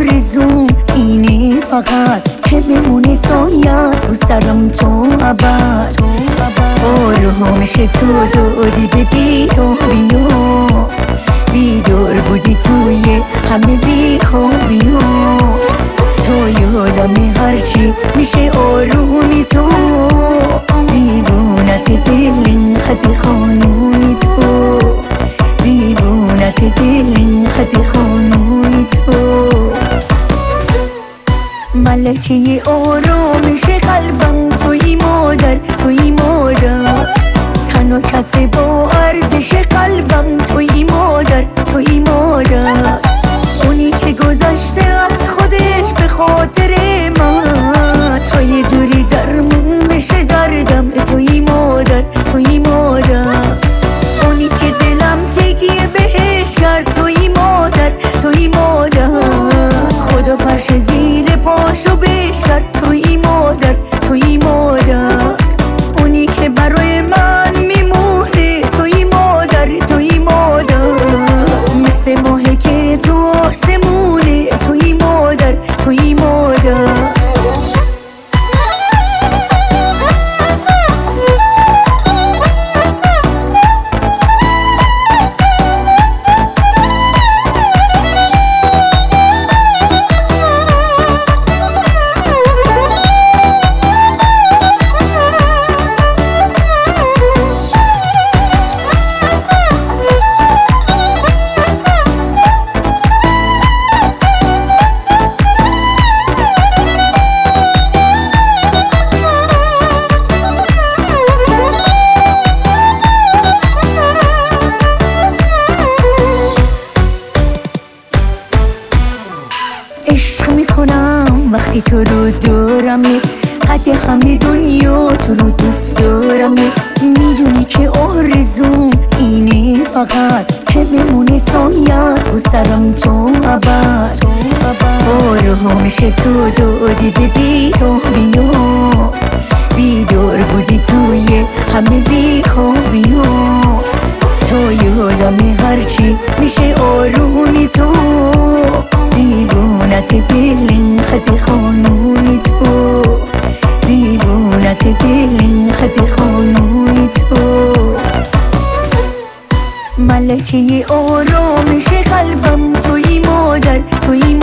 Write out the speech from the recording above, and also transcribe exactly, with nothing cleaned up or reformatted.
آرزوم اینه فقط که بمونه سایت رو سرم تو ابد. آرامش تو دادی به بی تو بیا، بیدار بودی توی همه بی خوابی ها. تو یادم هرچی میشه آرومی تو، دیوونت دل خط خانومی تو، دیوونت دل خط خانومی تو. ملکه آرامش قلبم توی مادر، توی مادر، تنها کسی با ارزش قلبم توی مادر، توی مادر. اونی که گذشته از خودش به خاطر من، تا یه جوری درمون بشه دردم توی مادر، توی مادر. اونی که دلم تکیه بهش کرد توی مادر، توی مادر. خدا فرش زیر پاشو بش کرد توی مادر، توی مادر. اونی که برای من میمونه توی مادر، توی مادر. مثل ماهی که تو آسمونه توی مادر، توی مادر. عشق میکنم وقتی تو رو دارمی، قد همه دنیا تو رو دوست دارمی. میدونی که آرزوم اینه فقط که بمونه سایت رو سرم تو ابد. آرامش تو دادی به بی تو بیا، بیدار بودی توی همه بی خوابی ها. تو یادم هرچی میشه آرومی تو، دیوونت دل خط خانومی تو، دیوونت دل خط خانومی تو. ملکه آرامش قلبم توی مادر، توی